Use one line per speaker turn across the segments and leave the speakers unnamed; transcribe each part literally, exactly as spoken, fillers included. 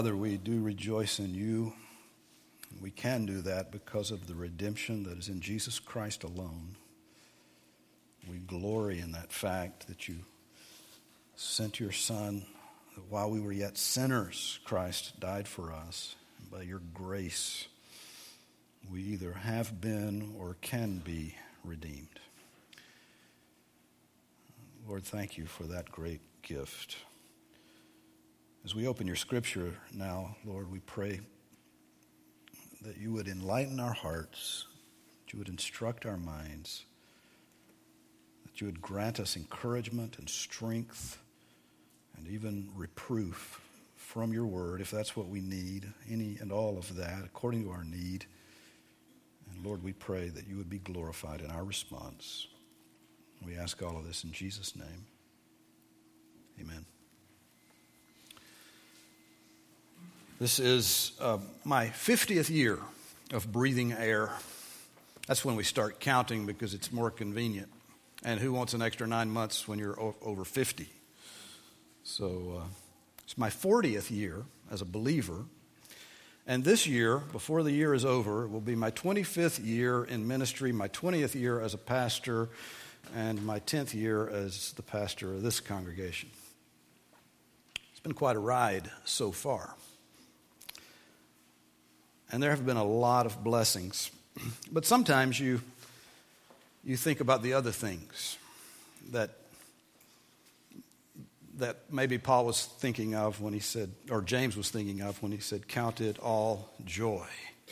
Father, we do rejoice in you. We can do that because of the redemption that is in Jesus Christ alone. We glory in that fact that you sent your Son, that while we were yet sinners, Christ died for us. And by your grace, we either have been or can be redeemed. Lord, thank you for that great gift. As we open your scripture now, Lord, we pray that you would enlighten our hearts, that you would instruct our minds, that you would grant us encouragement and strength and even reproof from your word, if that's what we need, any and all of that, according to our need. And Lord, we pray that you would be glorified in our response. We ask all of this in Jesus' name. Amen. This is uh, my fiftieth year of breathing air. That's when we start counting because it's more convenient. And who wants an extra nine months when you're o- over fifty? So uh, it's my fortieth year as a believer. And this year, before the year is over, will be my twenty-fifth year in ministry, my twentieth year as a pastor, and my tenth year as the pastor of this congregation. It's been quite a ride so far. And there have been a lot of blessings. But sometimes you you think about the other things that that maybe Paul was thinking of when he said, or James was thinking of when he said, "Count it all joy,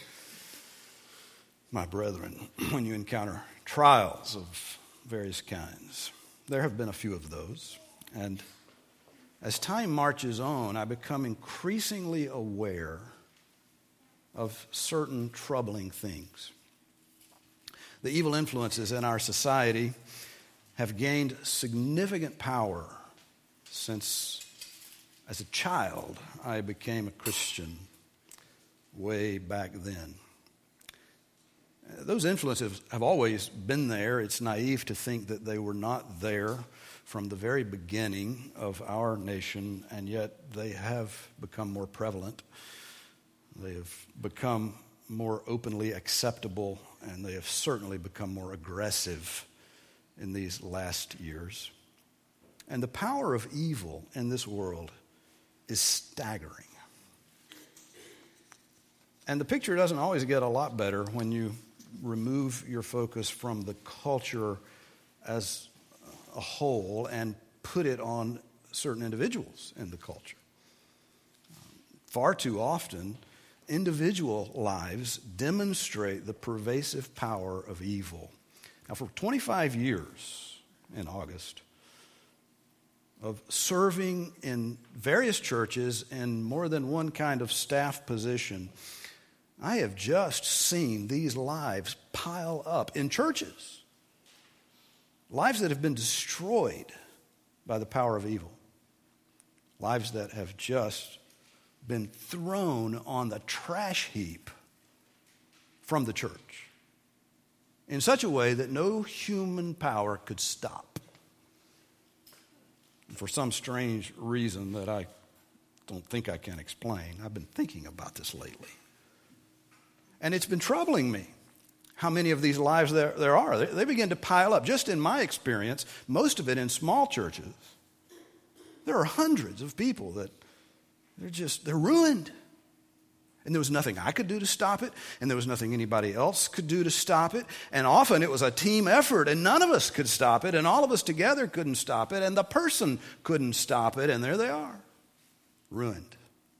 my brethren, when you encounter trials of various kinds." There have been a few of those. And as time marches on, I become increasingly aware of certain troubling things. The evil influences in our society have gained significant power since, as a child, I became a Christian way back then. Those influences have always been there. It's naive to think that they were not there from the very beginning of our nation, and yet they have become more prevalent. They have become more openly acceptable, and they have certainly become more aggressive in these last years. And the power of evil in this world is staggering. And the picture doesn't always get a lot better when you remove your focus from the culture as a whole and put it on certain individuals in the culture. Far too often, individual lives demonstrate the pervasive power of evil. Now, for twenty-five years in August, of serving in various churches in more than one kind of staff position, I have just seen these lives pile up in churches. Lives that have been destroyed by the power of evil. Lives that have just been thrown on the trash heap from the church in such a way that no human power could stop. And for some strange reason that I don't think I can explain, I've been thinking about this lately. And it's been troubling me how many of these lives there, there are. They, they begin to pile up. Just in my experience, most of it in small churches, there are hundreds of people that they're just, they're ruined. And there was nothing I could do to stop it, and there was nothing anybody else could do to stop it. And often it was a team effort, and none of us could stop it, and all of us together couldn't stop it, and the person couldn't stop it, and there they are, ruined.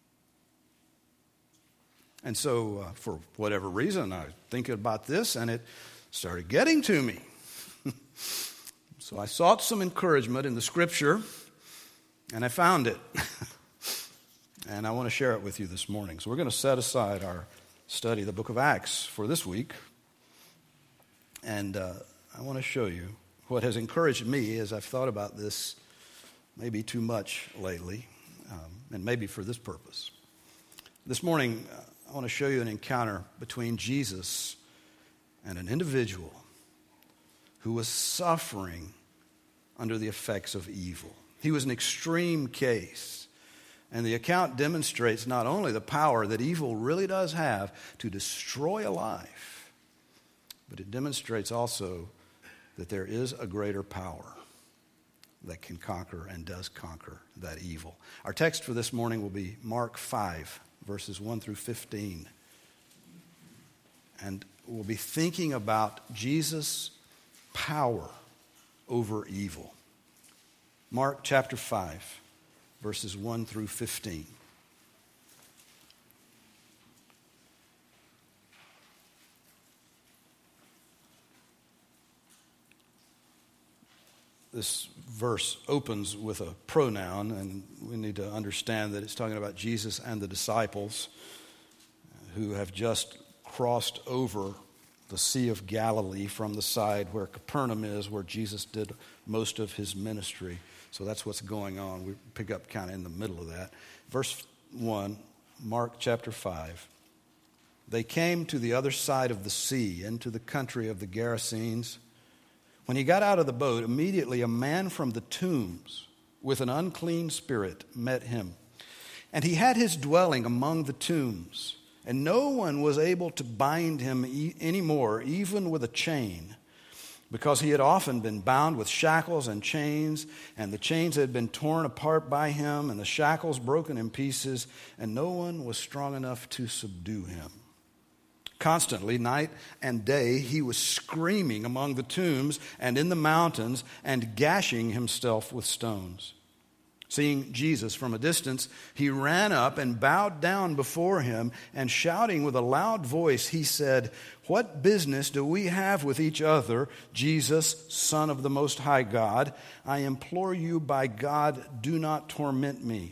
And so, uh, for whatever reason, I was thinking about this, and it started getting to me. So I sought some encouragement in the Scripture, and I found it. And I want to share it with you this morning. So we're going to set aside our study of the book of Acts for this week. And uh, I want to show you what has encouraged me as I've thought about this maybe too much lately, um, and maybe for this purpose. This morning, uh, I want to show you an encounter between Jesus and an individual who was suffering under the effects of evil. He was an extreme case And the account demonstrates not only the power that evil really does have to destroy a life, but it demonstrates also that there is a greater power that can conquer and does conquer that evil. Our text for this morning will be Mark five, verses one through fifteen. And we'll be thinking about Jesus' power over evil. Mark chapter five, verses one through fifteen. This verse opens with a pronoun, and we need to understand that it's talking about Jesus and the disciples who have just crossed over the Sea of Galilee from the side where Capernaum is, where Jesus did most of his ministry. So that's what's going on. We pick up kind of in the middle of that. Verse one, Mark chapter five. They came to the other side of the sea, into the country of the Gerasenes. When he got out of the boat, immediately a man from the tombs with an unclean spirit met him. And he had his dwelling among the tombs, and no one was able to bind him e- anymore, even with a chain, because he had often been bound with shackles and chains, and the chains had been torn apart by him, and the shackles broken in pieces, and no one was strong enough to subdue him. Constantly, night and day, he was screaming among the tombs and in the mountains and gashing himself with stones. Seeing Jesus from a distance, he ran up and bowed down before him, and shouting with a loud voice, he said, "What business do we have with each other, Jesus, Son of the Most High God? I implore you by God, do not torment me."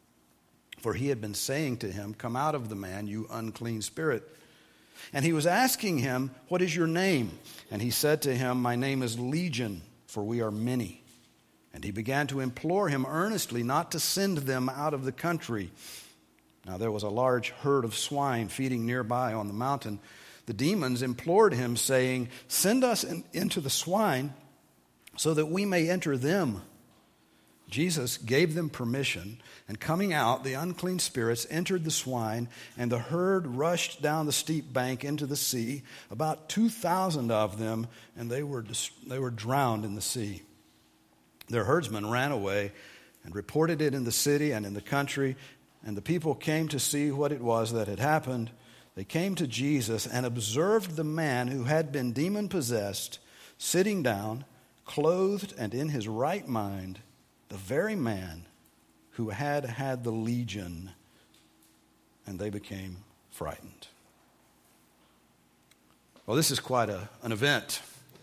For he had been saying to him, "Come out of the man, you unclean spirit." And he was asking him, "What is your name?" And he said to him, "My name is Legion, for we are many." And he began to implore him earnestly not to send them out of the country. Now there was a large herd of swine feeding nearby on the mountain. The demons implored him, saying, "Send us in, into the swine, so that we may enter them." Jesus gave them permission, and coming out, the unclean spirits entered the swine, and the herd rushed down the steep bank into the sea, about two thousand of them, and they were they were drowned in the sea. Their herdsmen ran away and reported it in the city and in the country, and the people came to see what it was that had happened. They came to Jesus and observed the man who had been demon-possessed, sitting down, clothed and in his right mind, the very man who had had the legion, and they became frightened. Well, this is quite a, an event.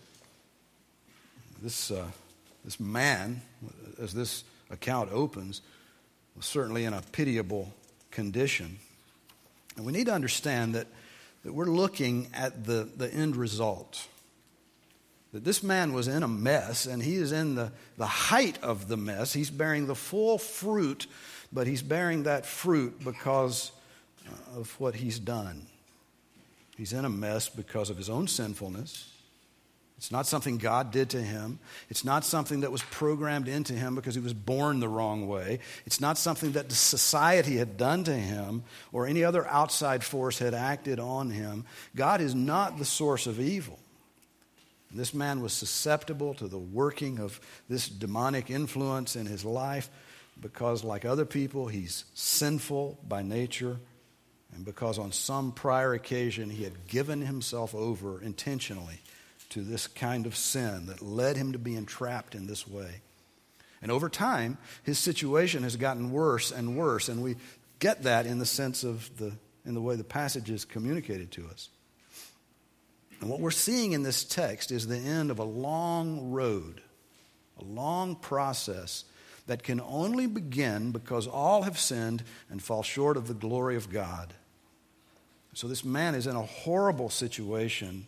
This, uh, this man, as this account opens, was certainly in a pitiable condition. And we need to understand that, that we're looking at the, the end result. That this man was in a mess, and he is in the, the height of the mess. He's bearing the full fruit, but he's bearing that fruit because of what he's done. He's in a mess because of his own sinfulness. It's not something God did to him. It's not something that was programmed into him because he was born the wrong way. It's not something that the society had done to him or any other outside force had acted on him. God is not the source of evil. This man was susceptible to the working of this demonic influence in his life because, like other people, he's sinful by nature, and because on some prior occasion he had given himself over intentionally to this kind of sin that led him to be entrapped in this way. And over time, his situation has gotten worse and worse, and we get that in the sense of the in the way the passage is communicated to us. And what we're seeing in this text is the end of a long road, a long process that can only begin because all have sinned and fall short of the glory of God. So this man is in a horrible situation,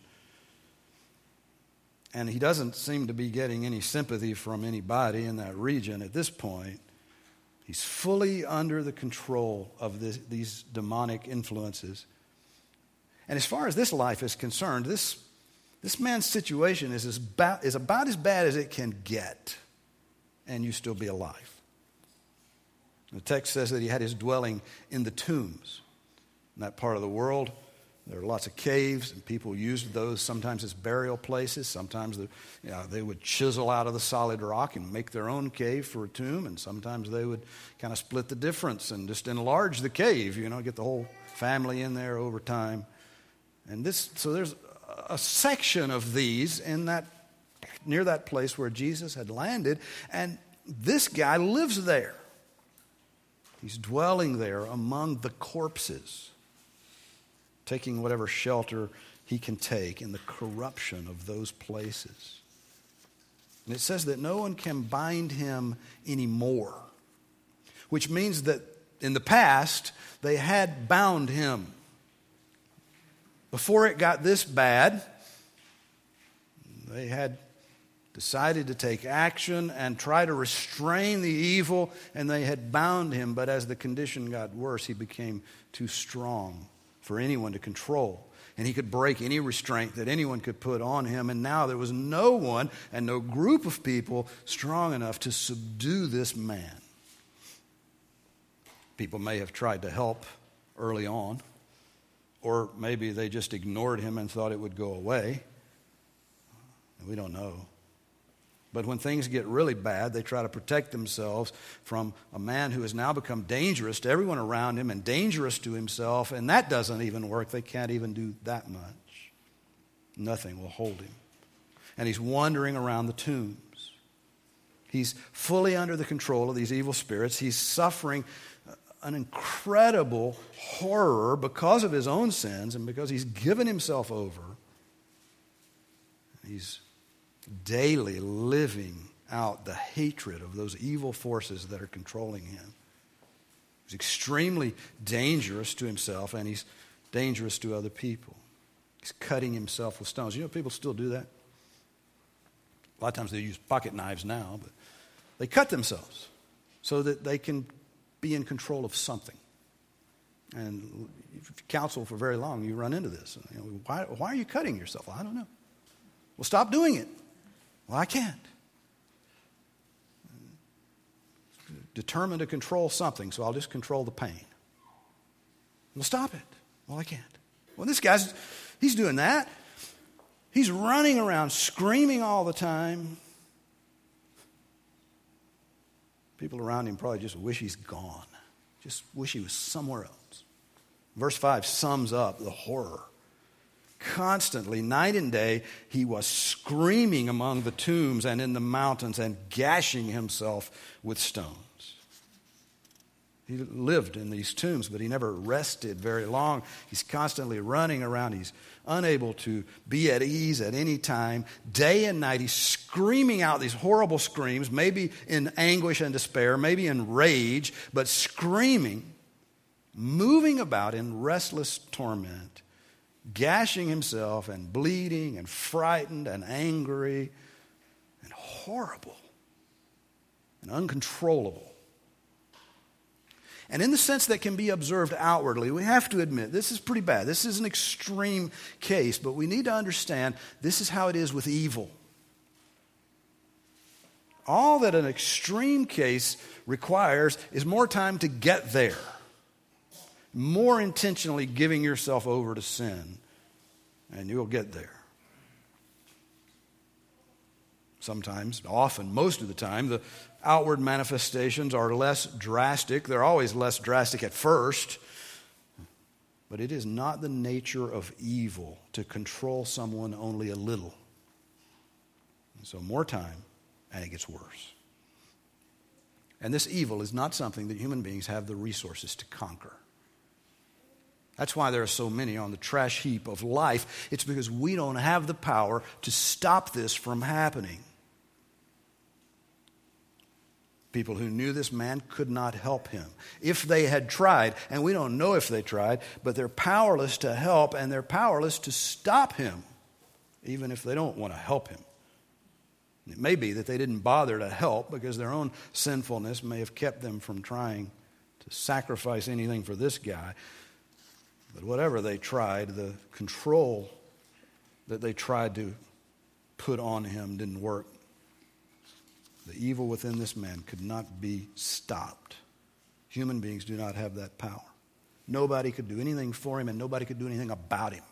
and he doesn't seem to be getting any sympathy from anybody in that region at this point. He's fully under the control of this, these demonic influences. And as far as this life is concerned, this, this man's situation is, as ba- is about as bad as it can get, and you still be alive. The text says that he had his dwelling in the tombs. In that part of the world, there are lots of caves, and people used those sometimes as burial places. Sometimes the, you know, they would chisel out of the solid rock and make their own cave for a tomb, and sometimes they would kind of split the difference and just enlarge the cave, you know, get the whole family in there over time. And this, so there's a section of these in that, near that place where Jesus had landed, and this guy lives there. He's dwelling there among the corpses, taking whatever shelter he can take in the corruption of those places. And it says that no one can bind him anymore, which means that in the past, they had bound him. Before it got this bad, they had decided to take action and try to restrain the evil, and they had bound him. But as the condition got worse, he became too strong for anyone to control. And he could break any restraint that anyone could put on him. And now there was no one and no group of people strong enough to subdue this man. People may have tried to help early on, or maybe they just ignored him and thought it would go away. We don't know. But when things get really bad, they try to protect themselves from a man who has now become dangerous to everyone around him and dangerous to himself, and that doesn't even work. They can't even do that much. Nothing will hold him. And he's wandering around the tombs. He's fully under the control of these evil spirits. He's suffering an incredible horror because of his own sins and because he's given himself over. He's daily living out the hatred of those evil forces that are controlling him. He's extremely dangerous to himself, and he's dangerous to other people. He's cutting himself with stones. You know, people still do that. A lot of times they use pocket knives now, but they cut themselves so that they can be in control of something. And if you counsel for very long, you run into this. You know, why, why are you cutting yourself? Well, I don't know. Well, stop doing it. Well, I can't. Determined to control something, so I'll just control the pain. Well, stop it. Well, I can't. Well, this guy's, he's doing that. He's running around screaming all the time. People around him probably just wish he's gone. Just wish he was somewhere else. Verse five sums up the horror. Constantly, night and day, he was screaming among the tombs and in the mountains and gashing himself with stones. He lived in these tombs, but he never rested very long. He's constantly running around. He's unable to be at ease at any time. Day and night, he's screaming out these horrible screams, maybe in anguish and despair, maybe in rage, but screaming, moving about in restless torment, gashing himself and bleeding and frightened and angry and horrible and uncontrollable. And in the sense that can be observed outwardly, we have to admit this is pretty bad. This is an extreme case, but we need to understand this is how it is with evil. All that an extreme case requires is more time to get there. More intentionally giving yourself over to sin, and you'll get there. Sometimes, often, most of the time, the outward manifestations are less drastic. They're always less drastic at first. But it is not the nature of evil to control someone only a little. And so more time, and it gets worse. And this evil is not something that human beings have the resources to conquer. That's why there are so many on the trash heap of life. It's because we don't have the power to stop this from happening. People who knew this man could not help him. If they had tried, and we don't know if they tried, but they're powerless to help and they're powerless to stop him, even if they don't want to help him. It may be that they didn't bother to help because their own sinfulness may have kept them from trying to sacrifice anything for this guy. But whatever they tried, the control that they tried to put on him didn't work. The evil within this man could not be stopped. Human beings do not have that power. Nobody could do anything for him, and nobody could do anything about him.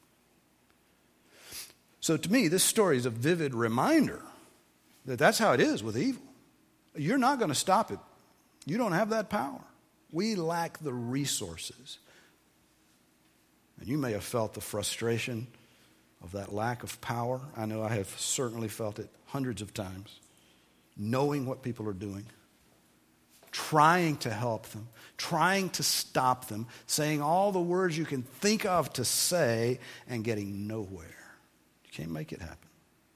So to me, this story is a vivid reminder that that's how it is with evil. You're not going to stop it. You don't have that power. We lack the resources. And you may have felt the frustration of that lack of power. I know I have certainly felt it hundreds of times. Knowing what people are doing, trying to help them, trying to stop them, saying all the words you can think of to say, and getting nowhere. You can't make it happen.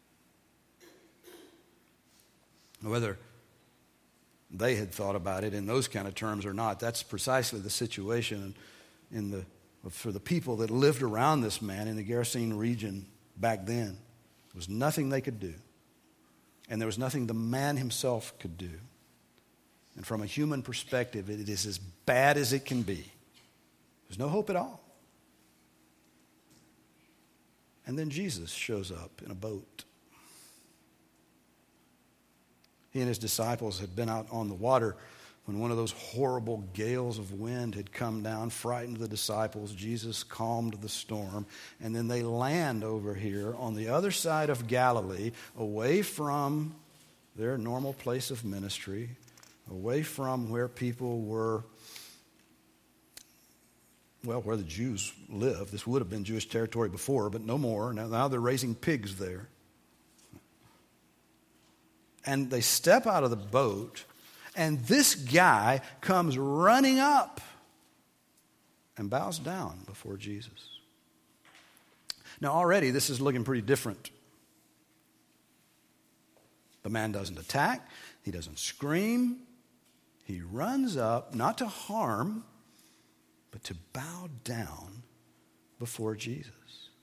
Whether they had thought about it in those kind of terms or not, that's precisely the situation in the, for the people that lived around this man in the Gerasene region back then. There was nothing they could do. And there was nothing the man himself could do. And from a human perspective, it is as bad as it can be. There's no hope at all. And then Jesus shows up in a boat. He and his disciples had been out on the water when one of those horrible gales of wind had come down, frightened the disciples. Jesus calmed the storm. And then they land over here on the other side of Galilee, away from their normal place of ministry, away from where people were, well, where the Jews live. This would have been Jewish territory before, but no more. Now, now they're raising pigs there. And they step out of the boat, and this guy comes running up and bows down before Jesus. Now, already this is looking pretty different. The man doesn't attack. He doesn't scream. He runs up, not to harm, but to bow down before Jesus.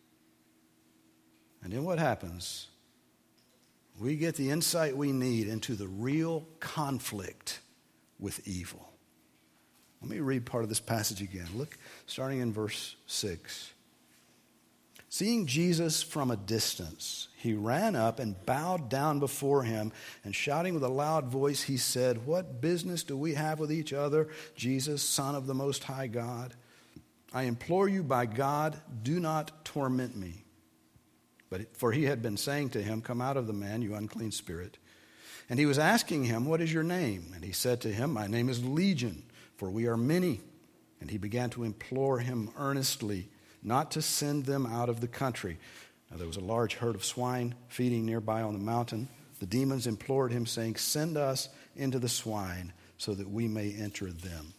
And then what happens? We get the insight we need into the real conflict with evil. Let me read part of this passage again. Look, starting in verse six. Seeing Jesus from a distance, he ran up and bowed down before him, and shouting with a loud voice, he said, "What business do we have with each other, Jesus, Son of the Most High God? I implore you by God, do not torment me." But for he had been saying to him, "Come out of the man, you unclean spirit." And he was asking him, "What is your name?" And he said to him, "My name is Legion, for we are many." And he began to implore him earnestly not to send them out of the country. Now there was a large herd of swine feeding nearby on the mountain. The demons implored him, saying, "Send us into the swine so that we may enter them."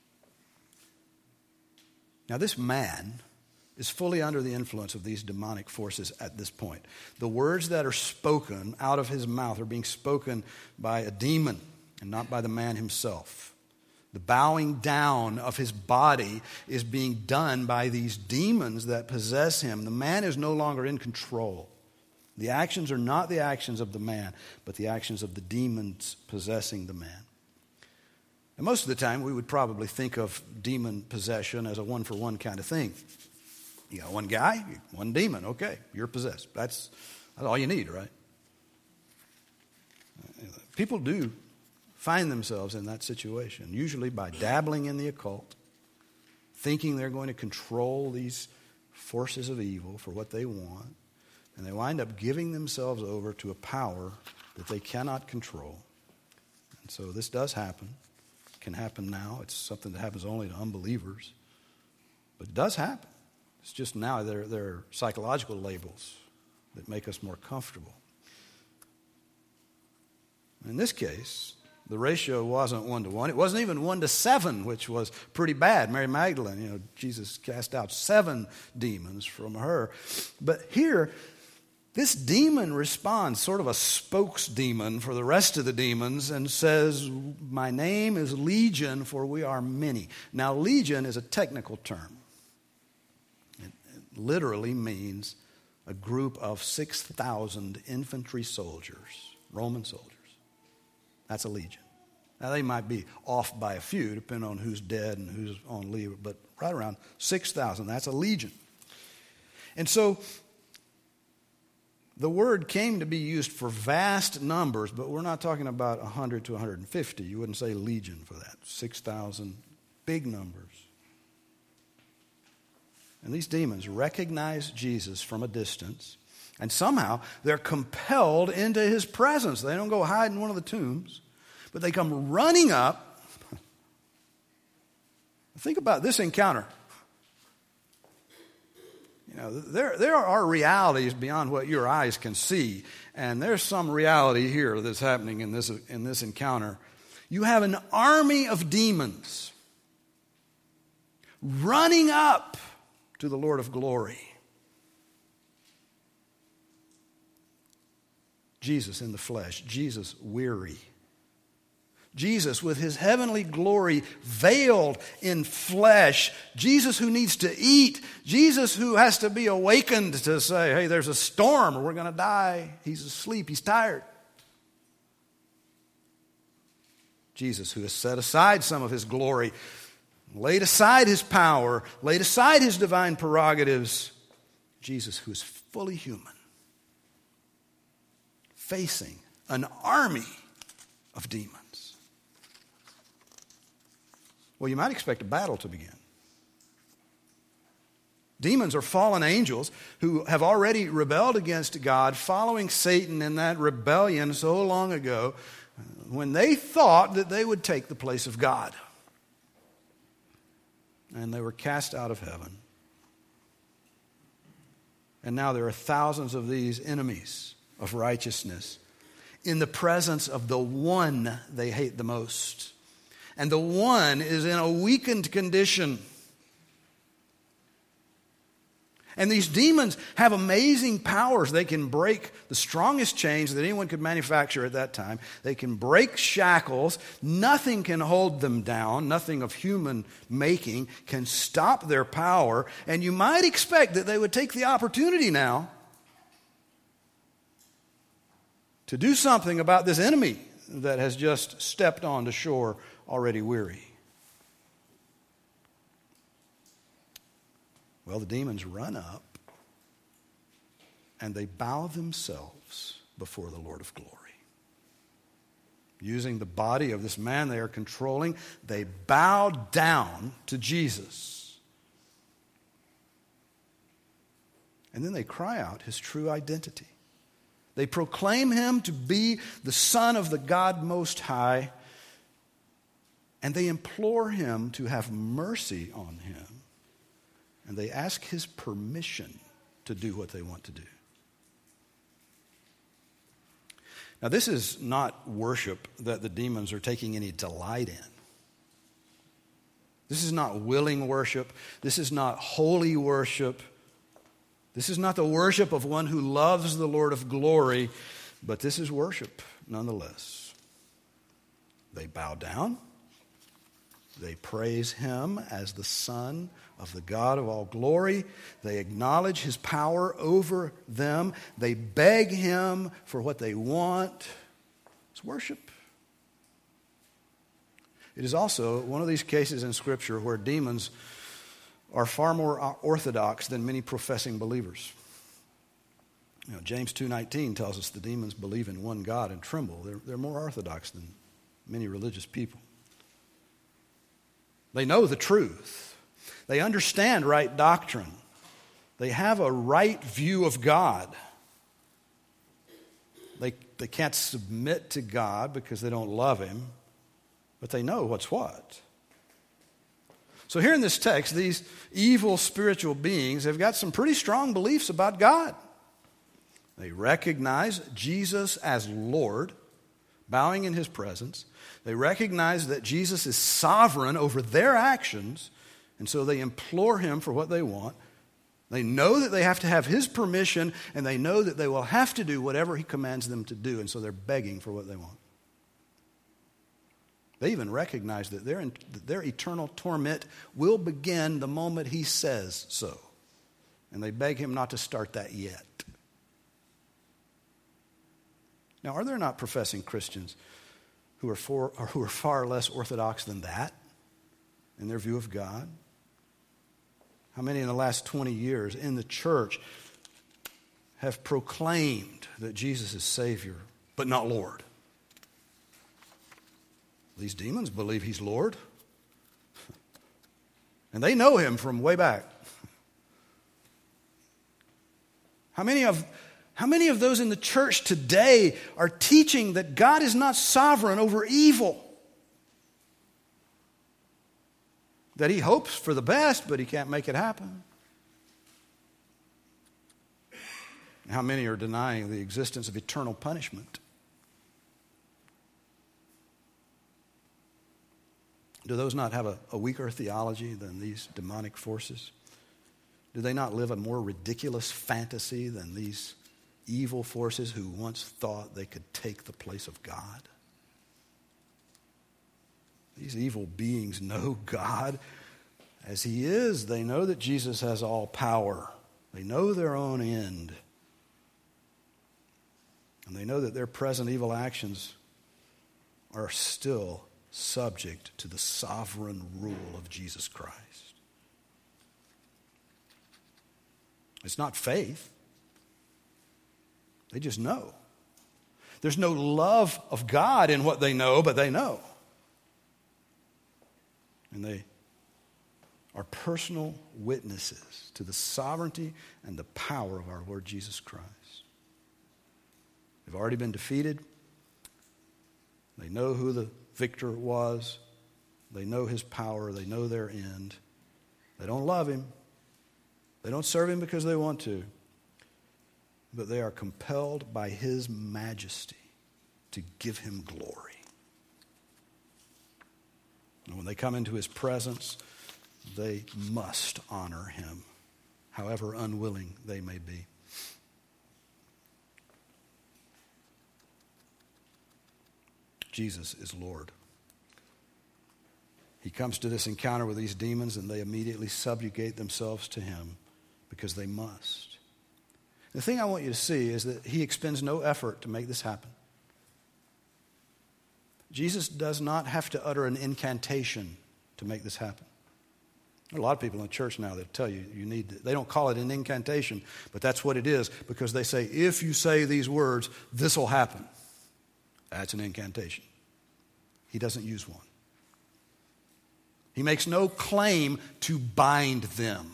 Now this man is fully under the influence of these demonic forces at this point. The words that are spoken out of his mouth are being spoken by a demon and not by the man himself. The bowing down of his body is being done by these demons that possess him. The man is no longer in control. The actions are not the actions of the man, but the actions of the demons possessing the man. And most of the time, we would probably think of demon possession as a one-for-one kind of thing. You got one guy, one demon, okay, you're possessed. That's, that's all you need, right? People do find themselves in that situation, usually by dabbling in the occult, thinking they're going to control these forces of evil for what they want, and they wind up giving themselves over to a power that they cannot control. And so this does happen. It can happen now. It's something that happens only to unbelievers, but it does happen. It's just now they're, they're psychological labels that make us more comfortable. In this case, the ratio wasn't one to one. It wasn't even one to seven, which was pretty bad. Mary Magdalene, you know, Jesus cast out seven demons from her. But here, this demon responds, sort of a spokesdemon for the rest of the demons, and says, "My name is Legion, for we are many." Now, legion is a technical term. Literally means a group of six thousand infantry soldiers, Roman soldiers. That's a legion. Now, they might be off by a few, depending on who's dead and who's on leave, but right around six thousand, that's a legion. And so, The word came to be used for vast numbers, but we're not talking about one hundred to one hundred fifty. You wouldn't say legion for that. six thousand, big numbers. And these demons recognize Jesus from a distance, and somehow they're compelled into his presence. They don't go hide in one of the tombs, but they come running up. Think about this encounter. You know, there, there are realities beyond what your eyes can see, and there's some reality here that's happening in this, in this encounter. You have an army of demons running up to the Lord of glory. Jesus in the flesh, Jesus weary. Jesus with his heavenly glory veiled in flesh. Jesus who needs to eat. Jesus who has to be awakened to say, hey, there's a storm or we're going to die. He's asleep. He's tired. Jesus who has set aside some of his glory, laid aside his power, laid aside his divine prerogatives. Jesus who is fully human, facing an army of demons. Well, you might expect a battle to begin. Demons are fallen angels who have already rebelled against God, following Satan in that rebellion so long ago, when they thought that they would take the place of God. And they were cast out of heaven. And now there are thousands of these enemies of righteousness in the presence of the one they hate the most. And the one is in a weakened condition. And these demons have amazing powers. They can break the strongest chains that anyone could manufacture at that time. They can break shackles. Nothing can hold them down. Nothing of human making can stop their power. And you might expect that they would take the opportunity now to do something about this enemy that has just stepped onto shore already weary. Well, the demons run up and they bow themselves before the Lord of glory. Using the body of this man they are controlling, they bow down to Jesus. And then they cry out his true identity. They proclaim him to be the Son of the God Most High, and they implore him to have mercy on him. And they ask his permission to do what they want to do. Now, this is not worship that the demons are taking any delight in. This is not willing worship. This is not holy worship. This is not the worship of one who loves the Lord of glory, but this is worship nonetheless. They bow down. They praise him as the Son of the God of all glory. They acknowledge his power over them. They beg him for what they want. It's worship. It is also one of these cases in Scripture where demons are far more orthodox than many professing believers. You know, James two nineteen tells us the demons believe in one God and tremble. They're, they're more orthodox than many religious people. They know the truth. They understand right doctrine. They have a right view of God. They, they can't submit to God because they don't love him, but they know what's what. So here in this text, these evil spiritual beings have got some pretty strong beliefs about God. They recognize Jesus as Lord, bowing in his presence. They recognize that Jesus is sovereign over their actions, and so they implore him for what they want. They know that they have to have his permission, and they know that they will have to do whatever he commands them to do, and so they're begging for what they want. They even recognize that their, that their eternal torment will begin the moment he says so, and they beg him not to start that yet. Now, are there not professing Christians who are, for, or who are far less orthodox than that in their view of God? How many in the last twenty years in the church have proclaimed that Jesus is Savior, but not Lord. These demons believe he's Lord. And they know him from way back. How many of, how many of those in the church today are teaching that God is not sovereign over evil? That he hopes for the best, but he can't make it happen? How many are denying the existence of eternal punishment? Do those not have a, a weaker theology than these demonic forces? Do they not live a more ridiculous fantasy than these evil forces who once thought they could take the place of God? These evil beings know God as he is. They know that Jesus has all power. They know their own end. And they know that their present evil actions are still subject to the sovereign rule of Jesus Christ. It's not faith. They just know. There's no love of God in what they know, but they know. And they are personal witnesses to the sovereignty and the power of our Lord Jesus Christ. They've already been defeated. They know who the victor was. They know his power. They know their end. They don't love him. They don't serve him because they want to. But they are compelled by his majesty to give him glory. And when they come into his presence, they must honor him, however unwilling they may be. Jesus is Lord. He comes to this encounter with these demons, and they immediately subjugate themselves to him because they must. The thing I want you to see is that he expends no effort to make this happen. Jesus does not have to utter an incantation to make this happen. There are a lot of people in the church now that tell you you need to, they don't call it an incantation, but that's what it is, because they say, if you say these words, this will happen. That's an incantation. He doesn't use one. He makes no claim to bind them.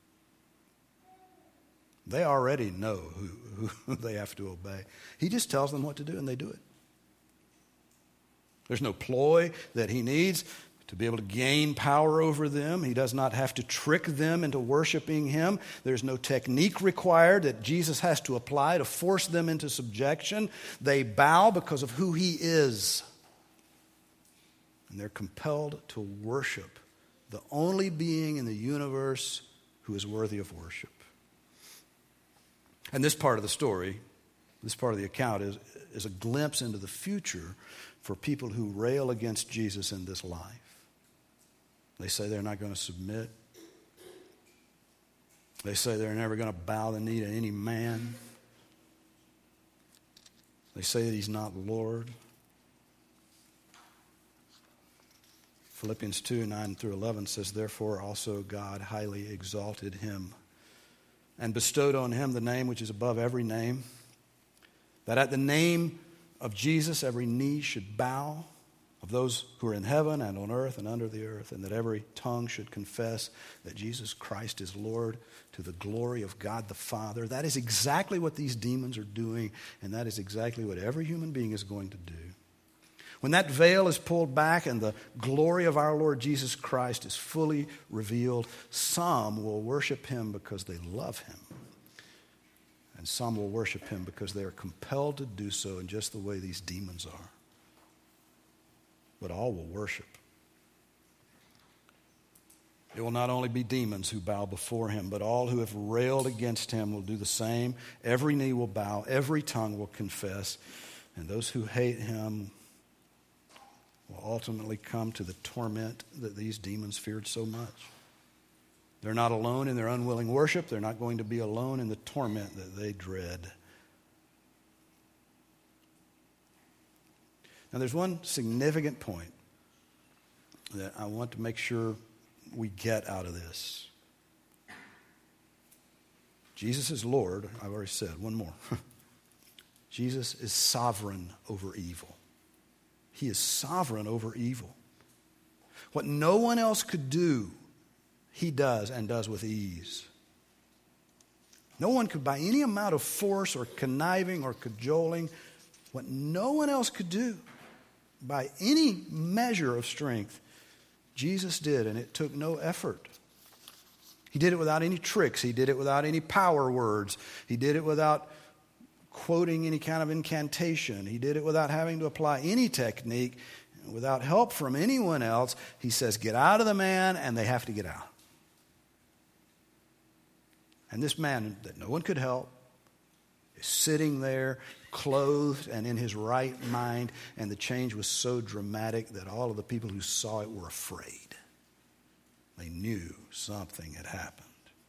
They already know who, who they have to obey. He just tells them what to do, and they do it. There's no ploy that he needs to be able to gain power over them. He does not have to trick them into worshiping him. There's no technique required that Jesus has to apply to force them into subjection. They bow because of who he is. And they're compelled to worship the only being in the universe who is worthy of worship. And this part of the story, this part of the account is, is a glimpse into the future for people who rail against Jesus in this life. They say they're not going to submit. They say they're never going to bow the knee to any man. They say that he's not Lord. Philippians two, nine through eleven says, therefore also God highly exalted him and bestowed on him the name which is above every name, that at the name of Jesus every knee should bow, of those who are in heaven and on earth and under the earth, and that every tongue should confess that Jesus Christ is Lord, to the glory of God the Father. That is exactly what these demons are doing, and that is exactly what every human being is going to do. When that veil is pulled back and the glory of our Lord Jesus Christ is fully revealed, some will worship him because they love him. And some will worship him because they are compelled to do so in just the way these demons are. But all will worship. It will not only be demons who bow before him, but all who have railed against him will do the same. Every knee will bow, every tongue will confess, and those who hate him will ultimately come to the torment that these demons feared so much. They're not alone in their unwilling worship. They're not going to be alone in the torment that they dread. Now, there's one significant point that I want to make sure we get out of this. Jesus is Lord. I've already said one more. Jesus is sovereign over evil. He is sovereign over evil. What no one else could do, he does, and does with ease. No one could, by any amount of force or conniving or cajoling, what no one else could do, by any measure of strength, Jesus did, and it took no effort. He did it without any tricks. He did it without any power words. He did it without quoting any kind of incantation. He did it without having to apply any technique, without help from anyone else. He says, get out of the man, and they have to get out. And this man that no one could help is sitting there, clothed and in his right mind, and the change was so dramatic that all of the people who saw it were afraid. They knew something had happened.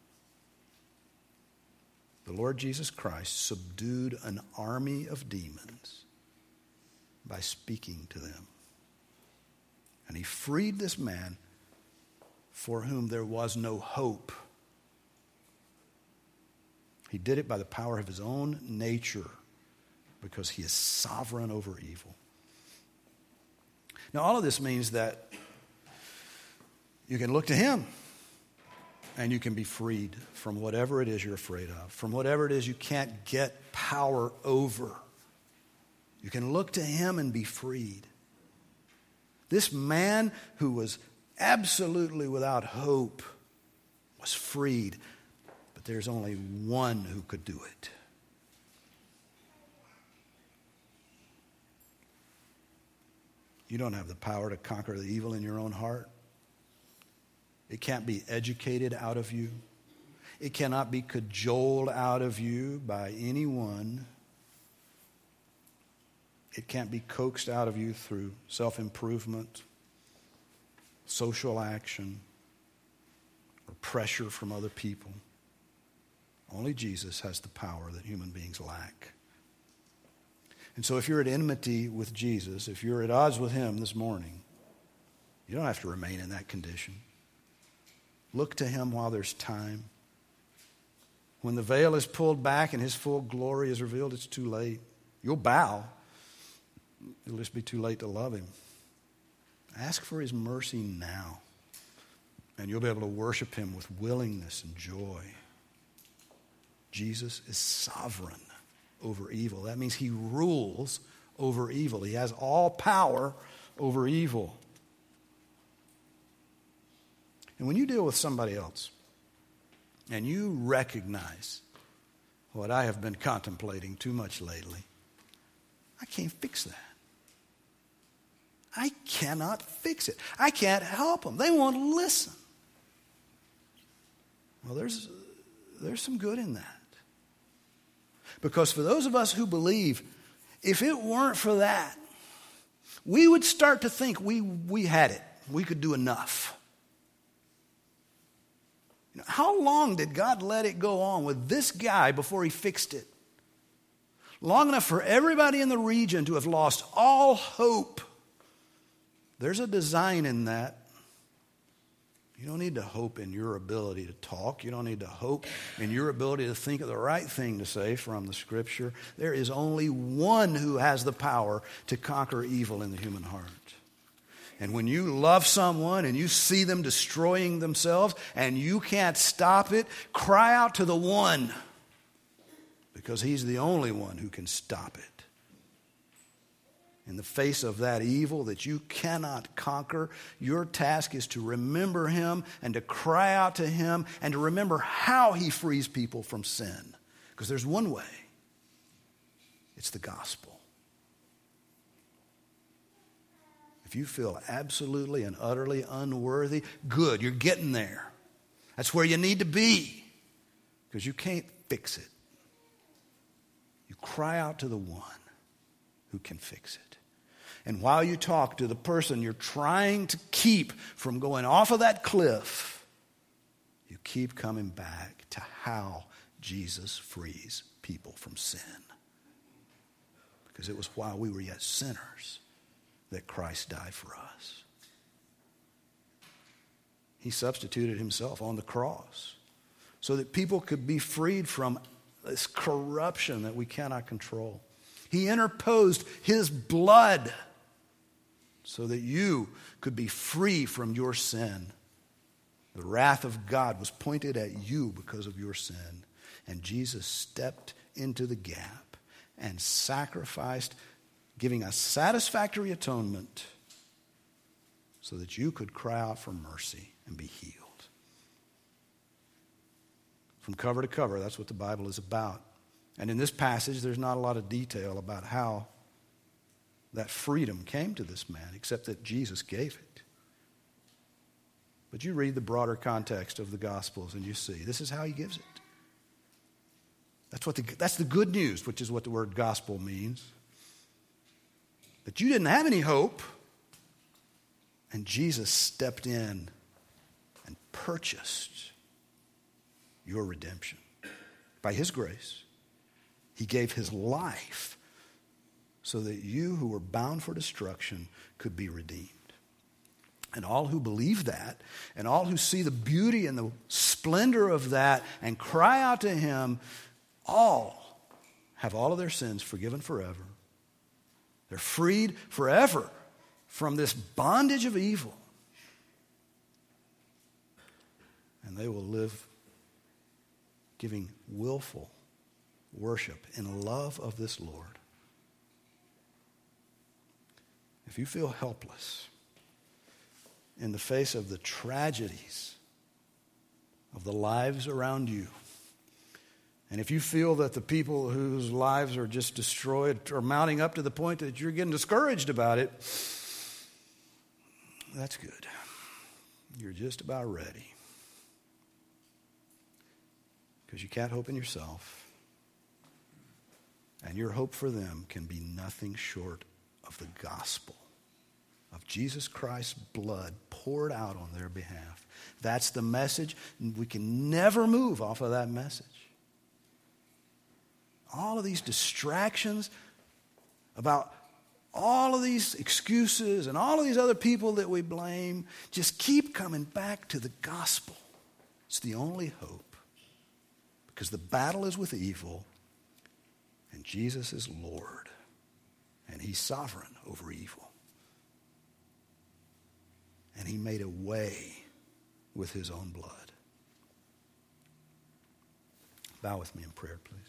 The Lord Jesus Christ subdued an army of demons by speaking to them. And he freed this man for whom there was no hope. He did it by the power of his own nature, because he is sovereign over evil. Now, all of this means that you can look to him and you can be freed from whatever it is you're afraid of, from whatever it is you can't get power over. You can look to him and be freed. This man who was absolutely without hope was freed, but there's only one who could do it. You don't have the power to conquer the evil in your own heart. It can't be educated out of you. It cannot be cajoled out of you by anyone. It can't be coaxed out of you through self-improvement, social action, or pressure from other people. Only Jesus has the power that human beings lack. And so if you're at enmity with Jesus, if you're at odds with him this morning, you don't have to remain in that condition. Look to him while there's time. When the veil is pulled back and his full glory is revealed, it's too late. You'll bow. It'll just be too late to love him. Ask for his mercy now, and you'll be able to worship him with willingness and joy. Jesus is sovereign over evil. That means he rules over evil. He has all power over evil. And when you deal with somebody else and you recognize what I have been contemplating too much lately, I can't fix that. I cannot fix it. I can't help them. They won't listen. Well, there's, there's some good in that. Because for those of us who believe, if it weren't for that, we would start to think we, we had it. We could do enough. You know, how long did God let it go on with this guy before he fixed it? Long enough for everybody in the region to have lost all hope. There's a design in that. You don't need to hope in your ability to talk. You don't need to hope in your ability to think of the right thing to say from the Scripture. There is only one who has the power to conquer evil in the human heart. And when you love someone and you see them destroying themselves and you can't stop it, cry out to the one, because he's the only one who can stop it. In the face of that evil that you cannot conquer, your task is to remember him and to cry out to him and to remember how he frees people from sin. Because there's one way. It's the gospel. If you feel absolutely and utterly unworthy, good, you're getting there. That's where you need to be, because you can't fix it. You cry out to the one who can fix it. And while you talk to the person you're trying to keep from going off of that cliff, you keep coming back to how Jesus frees people from sin. Because it was while we were yet sinners that Christ died for us. He substituted himself on the cross so that people could be freed from this corruption that we cannot control. He interposed his blood so that you could be free from your sin. The wrath of God was pointed at you because of your sin. And Jesus stepped into the gap and sacrificed, giving a satisfactory atonement so that you could cry out for mercy and be healed. From cover to cover, that's what the Bible is about. And in this passage, there's not a lot of detail about how that freedom came to this man, except that Jesus gave it. But you read the broader context of the Gospels and you see this is how he gives it. That's what the, that's the good news, which is what the word gospel means. That you didn't have any hope, and Jesus stepped in and purchased your redemption. By his grace, he gave his life so that you who were bound for destruction could be redeemed. And all who believe that, and all who see the beauty and the splendor of that and cry out to him, all have all of their sins forgiven forever. They're freed forever from this bondage of evil. And they will live giving willful worship in love of this Lord. If you feel helpless in the face of the tragedies of the lives around you, and if you feel that the people whose lives are just destroyed are mounting up to the point that you're getting discouraged about it, that's good. You're just about ready. Because you can't hope in yourself. And your hope for them can be nothing short of the gospel of Jesus Christ's blood poured out on their behalf. That's the message. We can never move off of that message. All of these distractions about all of these excuses and all of these other people that we blame just keep coming back to the gospel. It's the only hope. Because the battle is with evil, and Jesus is Lord, and he's sovereign over evil. And he made a way with his own blood. Bow with me in prayer, please.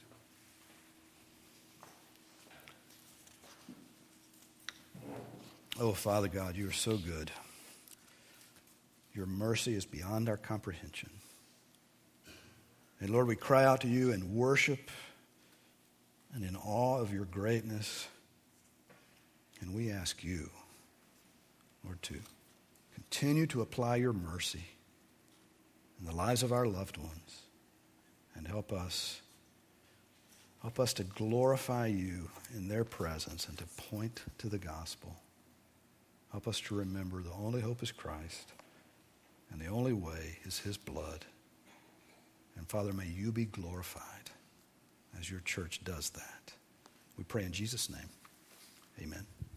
Oh, Father God, you are so good. Your mercy is beyond our comprehension. And Lord, we cry out to you in worship and in awe of your greatness. And we ask you, Lord, to continue to apply your mercy in the lives of our loved ones. And help us, help us to glorify you in their presence and to point to the gospel. Help us to remember the only hope is Christ, and the only way is his blood. And Father, may you be glorified as your church does that. We pray in Jesus' name. Amen.